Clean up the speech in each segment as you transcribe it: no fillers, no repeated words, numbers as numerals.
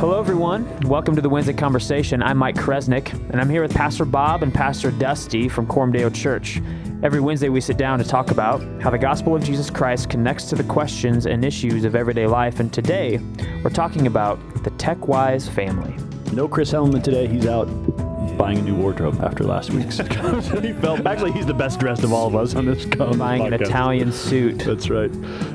Hello, everyone. Welcome to the Wednesday Conversation. I'm Mike Kresnick, and I'm here with Pastor Bob and Pastor Dusty from Coram Deo Church. Every Wednesday, we sit down to talk about how the gospel of Jesus Christ connects to the questions and issues of everyday life. And today, we're talking about the TechWise family. No Chris Hellman today. He's out buying a new wardrobe after last week's. Actually, he's the best dressed of all of us on this buying podcast. An Italian suit. That's right.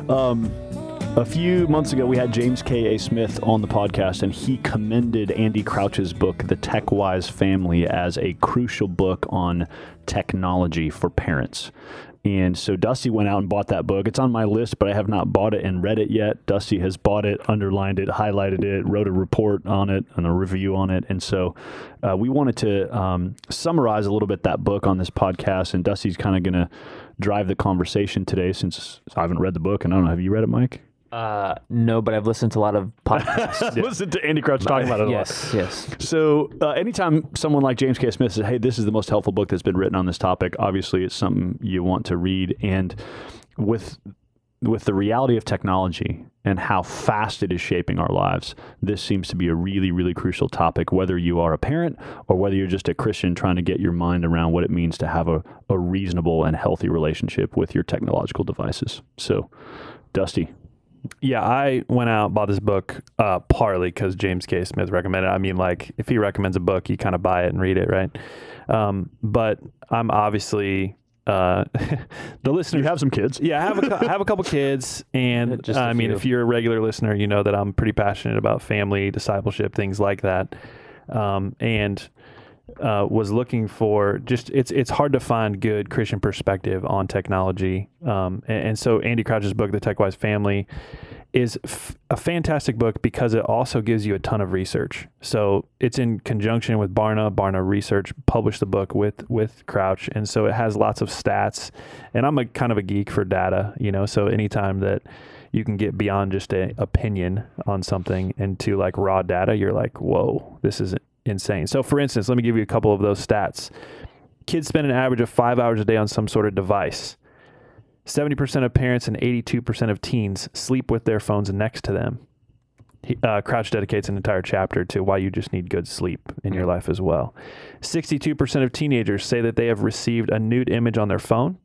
A few months ago, we had James K.A. Smith on the podcast, and he commended Andy Crouch's book, The TechWise Family, as a crucial book on technology for parents. And so Dusty went out and bought that book. It's on my list, but I have not bought it and read it yet. Dusty has bought it, underlined it, highlighted it, wrote a report on it and a review on it. And so we wanted to summarize a little bit that book on this podcast, and Dusty's kind of going to drive the conversation today since I haven't read the book. And I don't know, have you read it, Mike? No, but I've listened to a lot of podcasts. Listen to Andy Crouch talking about it a lot. Yes. So anytime someone like James K. Smith says, hey, this is the most helpful book that's been written on this topic, obviously it's something you want to read. And with the reality of technology and how fast it is shaping our lives, this seems to be a really, really crucial topic, whether you are a parent or whether you're just a Christian trying to get your mind around what it means to have a reasonable and healthy relationship with your technological devices. So, Dusty. Yeah, I went out and bought this book partly because James K. Smith recommended it. I mean, like, if he recommends a book, you kind of buy it and read it, right? But I'm obviously the listener. You have some kids. Yeah, I have a couple kids, and Just I mean, few. if you're a regular listener, you know that I'm pretty passionate about family, discipleship, things like that, and was looking for just it's hard to find good Christian perspective on technology, and so Andy Crouch's book, The TechWise Family, is a fantastic book because it also gives you a ton of research. So it's in conjunction with Barna. Barna Research published the book with Crouch, and so it has lots of stats. And I'm a kind of a geek for data, so anytime that you can get beyond just an opinion on something into like raw data, you're like, whoa, this is insane. So for instance, let me give you a couple of those stats. Kids spend an average of 5 hours a day on some sort of device. 70% of parents and 82% of teens sleep with their phones next to them. Crouch dedicates an entire chapter to why you just need good sleep in your life as well. 62% of teenagers say that they have received a nude image on their phone.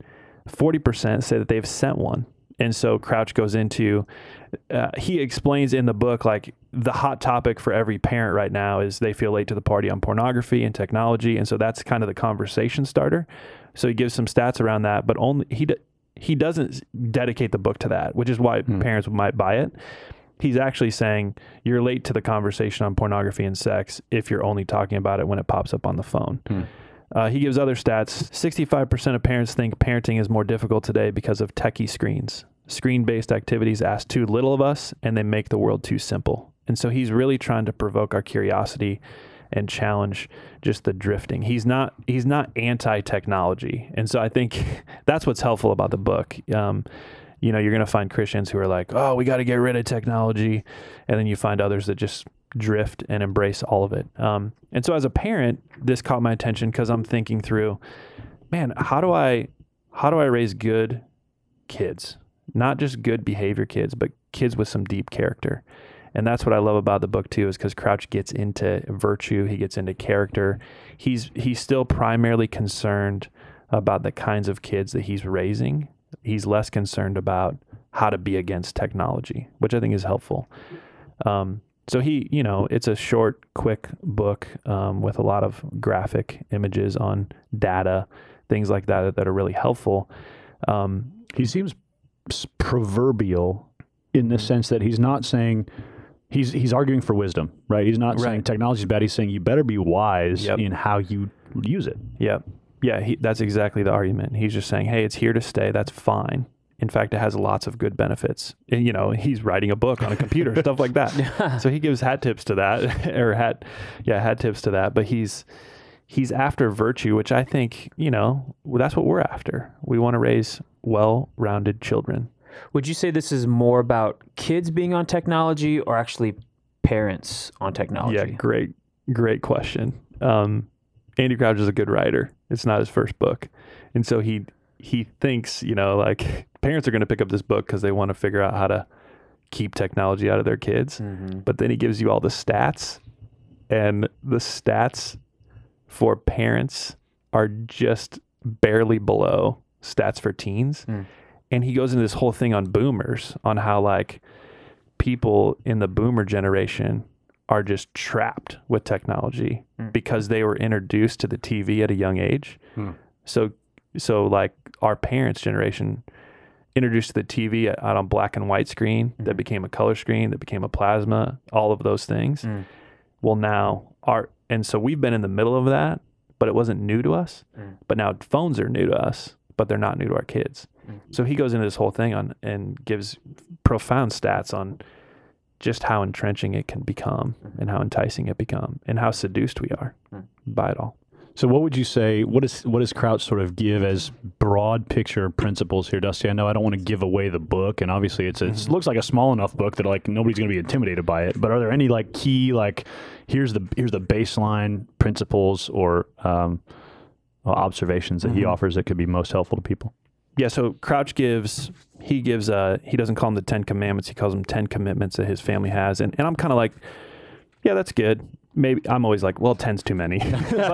40% say that they've sent one. And so Crouch goes into, he explains in the book, like, the hot topic for every parent right now is they feel late to the party on pornography and technology. And so that's kind of the conversation starter. So he gives some stats around that, but only he doesn't dedicate the book to that, which is why parents might buy it. He's actually saying you're late to the conversation on pornography and sex if you're only talking about it when it pops up on the phone. He gives other stats. 65% of parents think parenting is more difficult today because of techie screens. Screen-based activities ask too little of us, and they make the world too simple. And so he's really trying to provoke our curiosity and challenge just the drifting. He's not anti-technology. And so I think that's what's helpful about the book. You're going to find Christians who are like, oh, we got to get rid of technology. And then you find others that just drift and embrace all of it. And so as a parent, this caught my attention because I'm thinking through, man, how do I raise good kids? Not just good behavior kids, but kids with some deep character. And that's what I love about the book too, is because Crouch gets into virtue, he gets into character. He's still primarily concerned about the kinds of kids that he's raising. He's less concerned about how to be against technology, which I think is helpful. So it's a short, quick book with a lot of graphic images on data, things like that are really helpful. He seems proverbial in the sense that he's not saying he's arguing for wisdom, right? He's not saying technology is bad. He's saying you better be wise in how you use it. Yep. Yeah, that's exactly the argument. He's just saying, hey, it's here to stay. That's fine. In fact, it has lots of good benefits. And, he's writing a book on a computer, stuff like that. So he gives hat tips to that, hat tips to that. But he's after virtue, which I think, that's what we're after. We want to raise well-rounded children. Would you say this is more about kids being on technology or actually parents on technology? Yeah, great question. Andy Crouch is a good writer. It's not his first book. And so he thinks, like, parents are going to pick up this book because they want to figure out how to keep technology out of their kids. But then he gives you all the stats, and the stats for parents are just barely below stats for teens. And he goes into this whole thing on boomers, on how like people in the boomer generation are just trapped with technology because they were introduced to the TV at a young age. So like our parents' generation introduced to the TV out on black and white screen that became a color screen, that became a plasma, all of those things. Well, now and so we've been in the middle of that, but it wasn't new to us. But now phones are new to us, but they're not new to our kids. So he goes into this whole thing and gives profound stats on just how entrenching it can become and how enticing it become and how seduced we are by it all. So what would you say, what does Crouch sort of give as broad picture principles here, Dusty? I know I don't want to give away the book, and obviously it looks like a small enough book that like nobody's going to be intimidated by it, but are there any like key, like here's the baseline principles or observations that he offers that could be most helpful to people? Yeah, so Crouch he doesn't call them the 10 Commandments, he calls them 10 commitments that his family has. And I'm kind of like, yeah, that's good. Maybe I'm always like, well, 10's too many.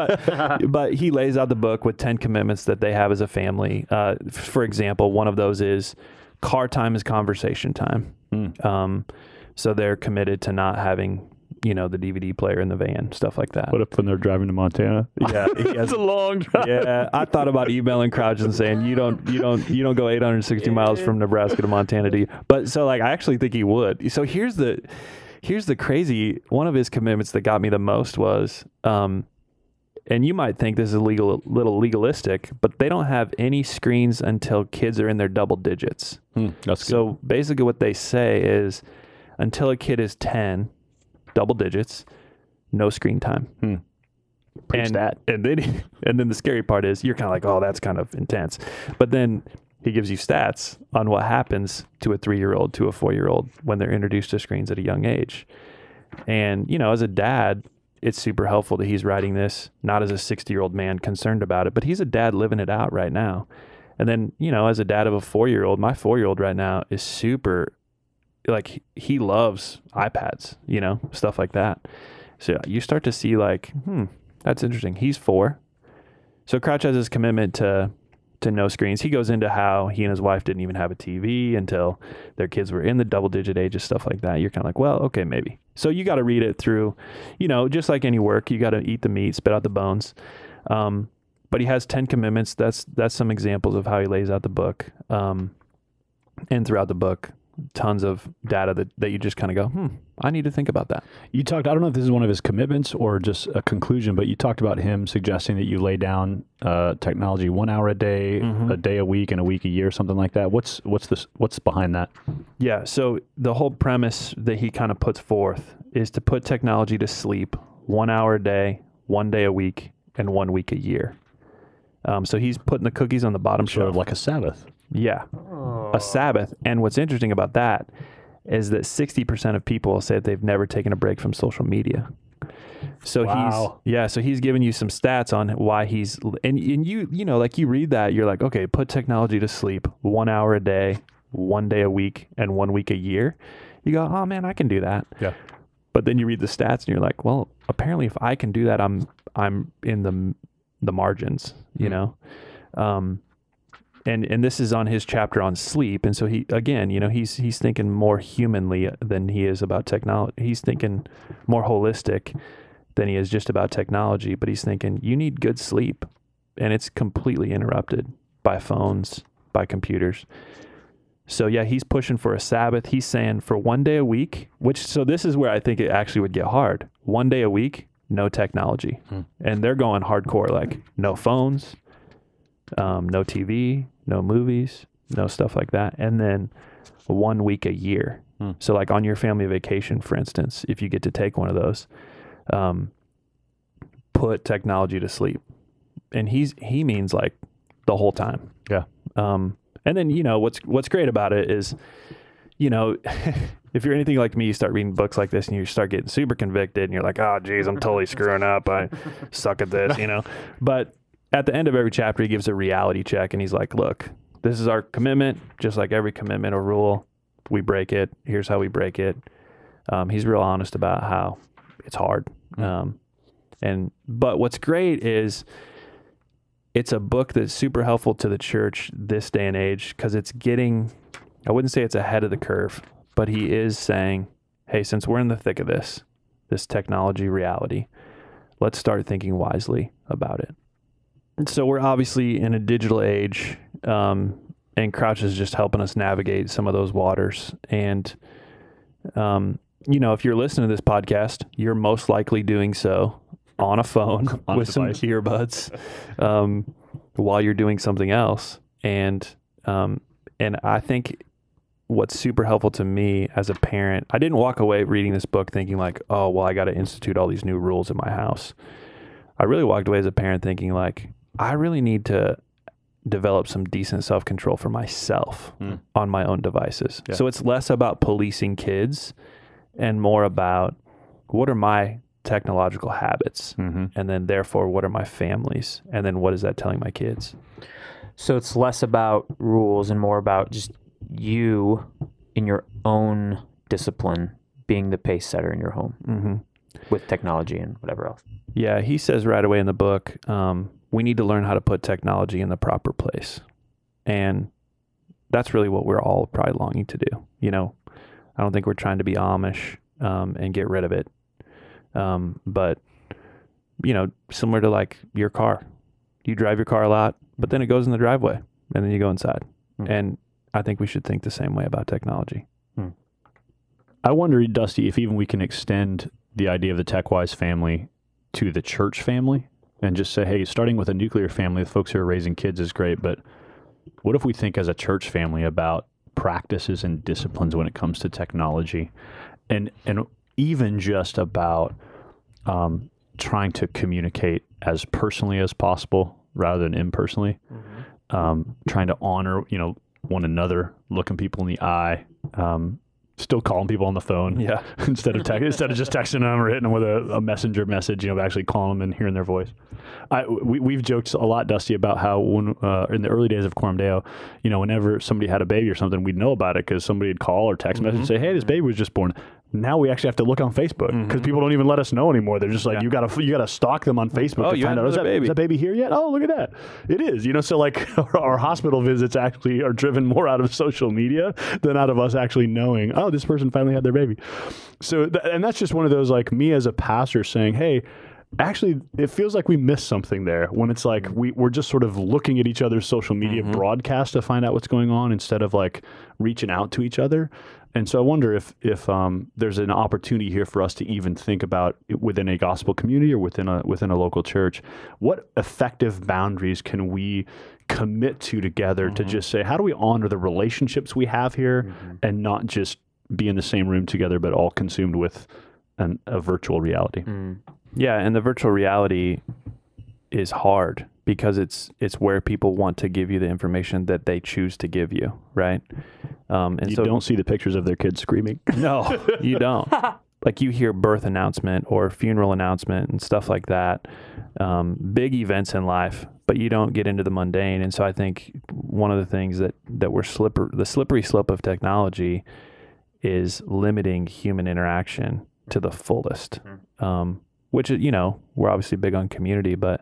but he lays out the book with 10 commitments that they have as a family. For example, one of those is car time is conversation time. So they're committed to not having, the DVD player in the van, stuff like that. What if when they're driving to Montana? Yeah, it's a long drive. Yeah, I thought about emailing Crouch and saying you don't go 860 miles from Nebraska to Montana, do you? But so like I actually think he would. So here's the crazy one of his commitments that got me the most was, and you might think this is little legalistic, but they don't have any screens until kids are in their double digits. That's so good. Basically, what they say is until a kid is 10. Double digits, no screen time. And then the scary part is you're kind of like, oh, that's kind of intense. But then he gives you stats on what happens to a 3-year-old, to a 4-year-old when they're introduced to screens at a young age. And, as a dad, it's super helpful that he's writing this, not as a 60-year-old man concerned about it, but he's a dad living it out right now. And then, as a dad of a 4-year-old, my 4-year-old right now is super, like he loves iPads, stuff like that. So you start to see like, that's interesting. He's 4. So Crouch has his commitment to no screens. He goes into how he and his wife didn't even have a TV until their kids were in the double-digit ages, stuff like that. You're kind of like, well, okay, maybe. So you got to read it through, just like any work, you got to eat the meat, spit out the bones. But he has 10 commitments. That's some examples of how he lays out the book. And throughout the book, tons of data that you just kind of go, I need to think about that. You talked, I don't know if this is one of his commitments or just a conclusion, but you talked about him suggesting that you lay down technology 1 hour a day, a day a week, and a week a year, something like that. What's behind that? Yeah, so the whole premise that he kind of puts forth is to put technology to sleep 1 hour a day, 1 day a week, and 1 week a year. So he's putting the cookies on the bottom shelf. Sort of like a Sabbath. Yeah, a Sabbath. And what's interesting about that is that 60% of people say that they've never taken a break from social media. So so he's giving you some stats on why and you like you read that, you're like, okay, put technology to sleep 1 hour a day, 1 day a week, and 1 week a year. You go, oh man, I can do that. Yeah. But then you read the stats and you're like, well, apparently if I can do that, I'm in the margins, And this is on his chapter on sleep. And so he's thinking more humanly than he is about technology. He's thinking more holistic than he is just about technology, but he's thinking you need good sleep, and it's completely interrupted by phones, by computers. So yeah, he's pushing for a Sabbath. He's saying for 1 day a week, so this is where I think it actually would get hard. 1 day a week, no technology. And they're going hardcore, like no phones, no TV, no movies, no stuff like that. And then 1 week a year. So like on your family vacation, for instance, if you get to take one of those, put technology to sleep. And he means like the whole time. Yeah. And then, what's great about it is, if you're anything like me, you start reading books like this and you start getting super convicted and you're like, oh geez, I'm totally screwing up. I suck at this, But at the end of every chapter, he gives a reality check and he's like, look, this is our commitment, just like every commitment or rule. we break it. Here's how we break it. He's real honest about how it's hard. But what's great is it's a book that's super helpful to the church this day and age, because it's getting, I wouldn't say it's ahead of the curve, but he is saying, hey, since we're in the thick of this technology reality, let's start thinking wisely about it. And so we're obviously in a digital age, and Crouch is just helping us navigate some of those waters. And, if you're listening to this podcast, you're most likely doing so on a phone with some earbuds while you're doing something else. And I think what's super helpful to me as a parent, I didn't walk away reading this book thinking like, oh, well, I got to institute all these new rules in my house. I really walked away as a parent thinking like, I really need to develop some decent self-control for myself on my own devices. Yeah. So it's less about policing kids and more about what are my technological habits, and then therefore what are my family's, and then what is that telling my kids? So it's less about rules and more about just you in your own discipline being the pace setter in your home with technology and whatever else. Yeah, he says right away in the book, we need to learn how to put technology in the proper place. And that's really what we're all probably longing to do. I don't think we're trying to be Amish and get rid of it. But, similar to like your car, you drive your car a lot, but then it goes in the driveway and then you go inside. And I think we should think the same way about technology. I wonder, Dusty, if even we can extend the idea of the TechWise family to the church family and just say, hey, starting with a nuclear family, the folks who are raising kids is great, but what if we think as a church family about practices and disciplines when it comes to technology, and even just about trying to communicate as personally as possible rather than impersonally, trying to honor, one another, looking people in the eye, still calling people on the phone, instead of just texting them or hitting them with a messenger message, actually calling them and hearing their voice. We've joked a lot, Dusty, about how when in the early days of Coram Deo, whenever somebody had a baby or something, we'd know about it because somebody would call or text message and say, hey, this baby was just born. Now we actually have to look on Facebook because people don't even let us know anymore. They're just like, you gotta stalk them on Facebook to find out, is that baby here yet? Oh, look at that. It is, so like our hospital visits actually are driven more out of social media than out of us actually knowing, oh, this person finally had their baby. So, and that's just one of those, like me as a pastor saying, hey, actually, it feels like we missed something there when it's like we're just sort of looking at each other's social media broadcast to find out what's going on instead of like reaching out to each other. And so I wonder if there's an opportunity here for us to even think about within a gospel community or within a local church, what effective boundaries can we commit to together to just say, how do we honor the relationships we have here and not just be in the same room together, but all consumed with a virtual reality? Yeah, and the virtual reality is hard because it's where people want to give you the information that they choose to give you, right? And you don't see the pictures of their kids screaming. No, you don't. Like you hear birth announcement or funeral announcement and stuff like that, big events in life, but you don't get into the mundane. And so I think one of the things that we're the slippery slope of technology is limiting human interaction to the fullest. Which, we're obviously big on community, but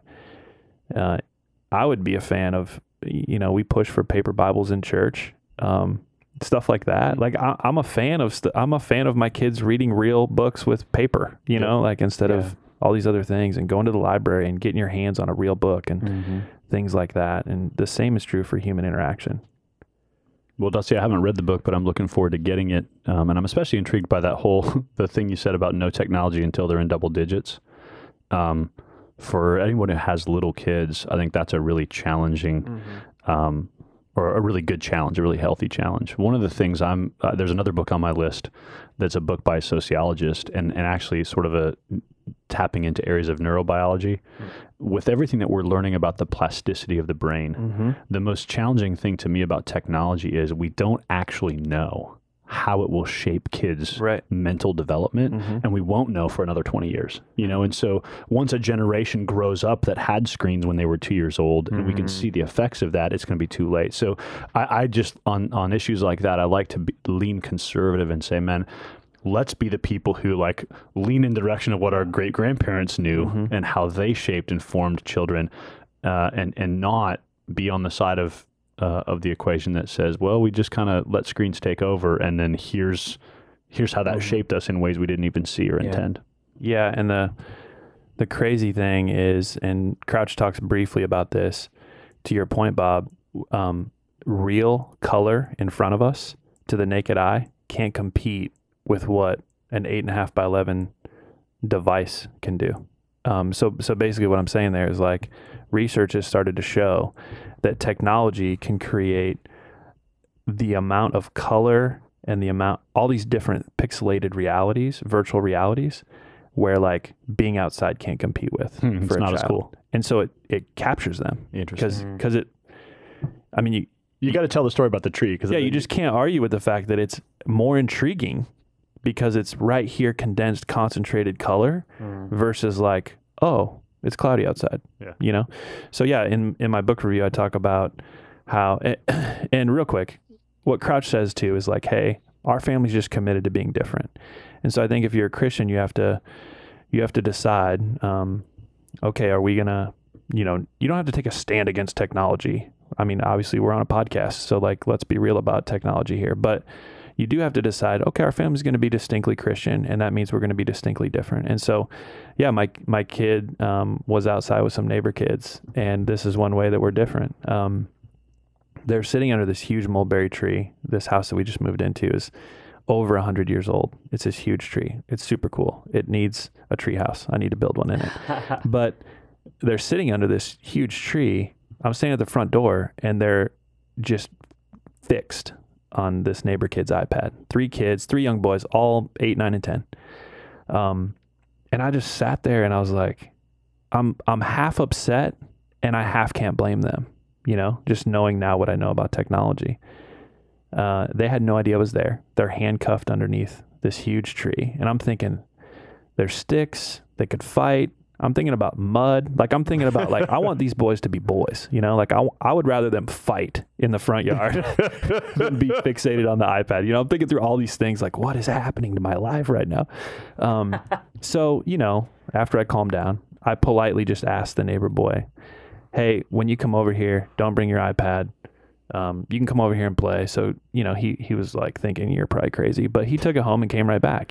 I would be a fan of, we push for paper Bibles in church, stuff like that. Like I'm a fan of my kids reading real books with paper, like instead of all these other things, and going to the library and getting your hands on a real book and things like that. And the same is true for human interaction. Well, Dusty, I haven't read the book, but I'm looking forward to getting it. And I'm especially intrigued by that the thing you said about no technology until they're in double digits. For anyone who has little kids, I think that's a really challenging, or a really good challenge, a really healthy challenge. One of the things there's another book on my list that's a book by a sociologist and actually sort of tapping into areas of neurobiology. With everything that we're learning about the plasticity of the brain, the most challenging thing to me about technology is we don't actually know how it will shape kids' Right. mental development, and we won't know for another 20 years, And so once a generation grows up that had screens when they were 2 years old, and we can see the effects of that, it's going to be too late. So I just, on issues like that, I like to lean conservative and say, man, let's be the people who like lean in the direction of what our great grandparents knew and how they shaped and formed children, and not be on the side of the equation that says, well, we just kind of let screens take over, and then here's how that shaped us in ways we didn't even see or intend. Yeah, and the crazy thing is, and Crouch talks briefly about this, to your point, Bob, real color in front of us to the naked eye can't compete with what an 8.5 by 11 device can do. So basically what I'm saying there is like research has started to show that technology can create the amount of color and all these different pixelated realities, virtual realities, where like being outside can't compete with for it's a not child. as cool. And so it captures them. Interesting. Because I mean, you got to tell the story about the tree. you just can't argue with the fact that it's more intriguing because it's right here, condensed, concentrated color versus like, oh, it's cloudy outside, So yeah, in my book review, I talk about how, and real quick, what Crouch says too is like, hey, our family's just committed to being different. And so I think if you're a Christian, you have to decide, okay, are we gonna, you don't have to take a stand against technology. I mean, obviously we're on a podcast, so like, let's be real about technology here, but you do have to decide, okay, our family's going to be distinctly Christian, and that means we're going to be distinctly different. And so, yeah, my kid was outside with some neighbor kids, and this is one way that we're different. They're sitting under this huge mulberry tree. This house that we just moved into is over 100 years old. It's this huge tree. It's super cool. It needs a tree house. I need to build one in it. But they're sitting under this huge tree. I'm standing at the front door, and they're just fixed on this neighbor kid's iPad. 3 kids, 3 young boys, all 8, 9, and 10. And I just sat there and I was like, I'm half upset and I half can't blame them, just knowing now what I know about technology. They had no idea I was there. They're handcuffed underneath this huge tree. And I'm thinking, there's sticks, they could fight. I'm thinking about mud. Like, I'm thinking about, like, I want these boys to be boys, like I would rather them fight in the front yard than be fixated on the iPad. I'm thinking through all these things, like, what is happening to my life right now? So, after I calmed down, I politely just asked the neighbor boy, hey, when you come over here, don't bring your iPad. You can come over here and play. So, he was like thinking you're probably crazy, but he took it home and came right back,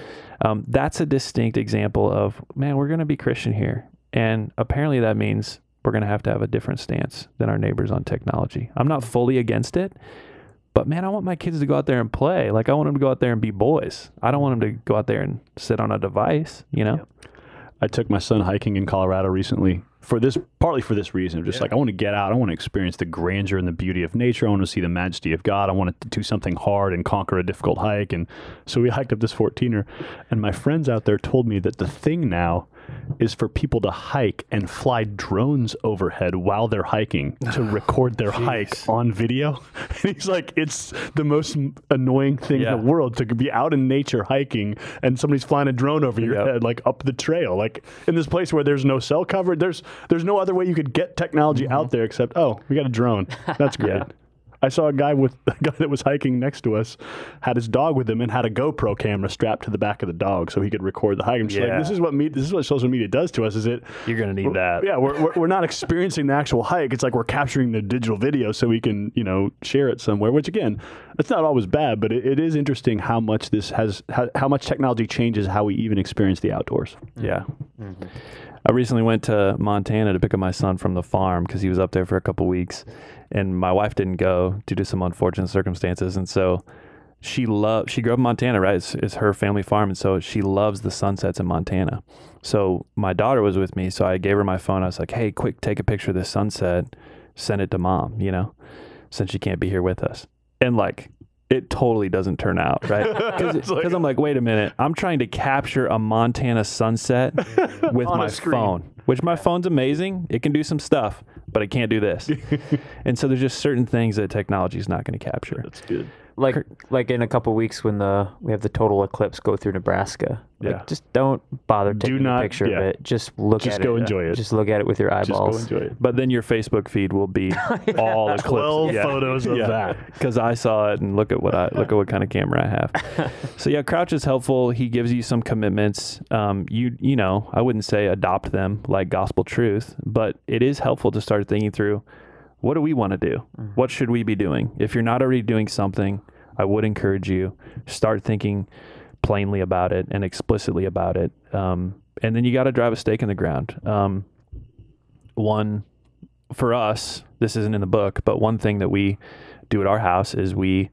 That's a distinct example of, man, we're going to be Christian here. And apparently that means we're going to have a different stance than our neighbors on technology. I'm not fully against it, but man, I want my kids to go out there and play. Like, I want them to go out there and be boys. I don't want them to go out there and sit on a device, Yep. I took my son hiking in Colorado recently partly for this reason. Just like, I want to get out. I want to experience the grandeur and the beauty of nature. I want to see the majesty of God. I want to do something hard and conquer a difficult hike. And so we hiked up this 14er, and my friends out there told me that the thing now is for people to hike and fly drones overhead while they're hiking to record their hike on video. And he's like, it's the most annoying thing in the world to be out in nature hiking and somebody's flying a drone over your head, like up the trail, like in this place where there's no cell coverage. There's no other way you could get technology out there except, oh, we got a drone. That's great. I saw a guy that was hiking next to us, had his dog with him and had a GoPro camera strapped to the back of the dog so he could record the hike. I'm just like, this is what social media does to us. Is it? You're gonna need that. Yeah, we're not experiencing the actual hike. It's like we're capturing the digital video so we can share it somewhere. Which again, it's not always bad, but it is interesting how much how much technology changes how we even experience the outdoors. Yeah. Mm-hmm. I recently went to Montana to pick up my son from the farm because he was up there for a couple weeks, and my wife didn't go due to some unfortunate circumstances. And so she grew up in Montana, right? It's her family farm. And so she loves the sunsets in Montana. So my daughter was with me. So I gave her my phone. I was like, hey, quick, take a picture of this sunset, send it to mom, since she can't be here with us. And like, it totally doesn't turn out, right? Because I'm like, wait a minute. I'm trying to capture a Montana sunset with my phone, which my phone's amazing. It can do some stuff, but it can't do this. And so there's just certain things that technology is not going to capture. That's good. like in a couple weeks when we have the total eclipse go through Nebraska. Yeah. Just don't bother taking a picture of it. Just look at it. Just go enjoy it. Just look at it with your eyeballs. Just go enjoy it. But then your Facebook feed will be all eclipse 12 photos of that. Because I saw it and look at what kind of camera I have. So yeah, Crouch is helpful. He gives you some commitments. You know, I wouldn't say adopt them like gospel truth, but it is helpful to start thinking through, what do we want to do? Mm-hmm. What should we be doing? If you're not already doing something, I would encourage you, start thinking plainly about it and explicitly about it. And then you got to drive a stake in the ground. One, for us, this isn't in the book, but one thing that we do at our house is we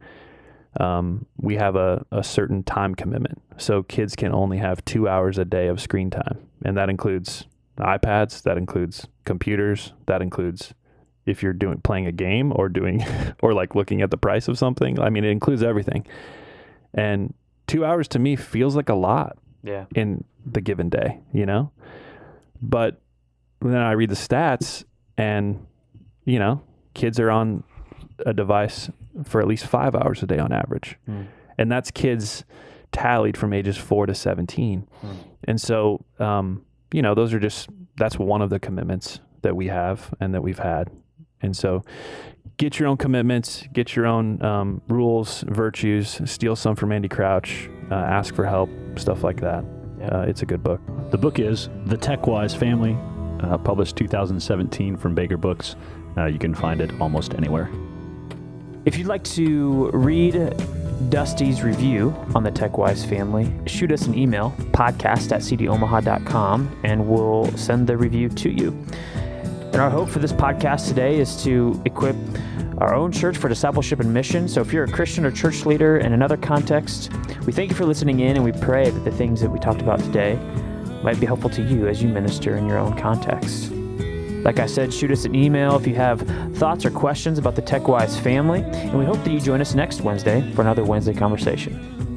have a certain time commitment. So kids can only have 2 hours a day of screen time. And that includes iPads, that includes computers, that includes if you're playing a game or like looking at the price of something. I mean, it includes everything. And 2 hours to me feels like a lot in the given day, you know? But then I read the stats and, you know, kids are on a device for at least 5 hours a day on average. Mm. And that's kids tallied from ages 4 to 17. Mm. And so, you know, that's one of the commitments that we have and that we've had. And so get your own commitments, get your own rules, virtues, steal some from Andy Crouch, ask for help, stuff like that. Yeah. It's a good book. The book is The Tech-Wise Family, published 2017 from Baker Books. You can find it almost anywhere. If you'd like to read Dusty's review on the Tech-Wise Family, shoot us an email, podcast@cdomaha.com, and we'll send the review to you. And our hope for this podcast today is to equip our own church for discipleship and mission. So if you're a Christian or church leader in another context, we thank you for listening in, and we pray that the things that we talked about today might be helpful to you as you minister in your own context. Like I said, shoot us an email if you have thoughts or questions about the Tech-Wise Family, and we hope that you join us next Wednesday for another Wednesday Conversation.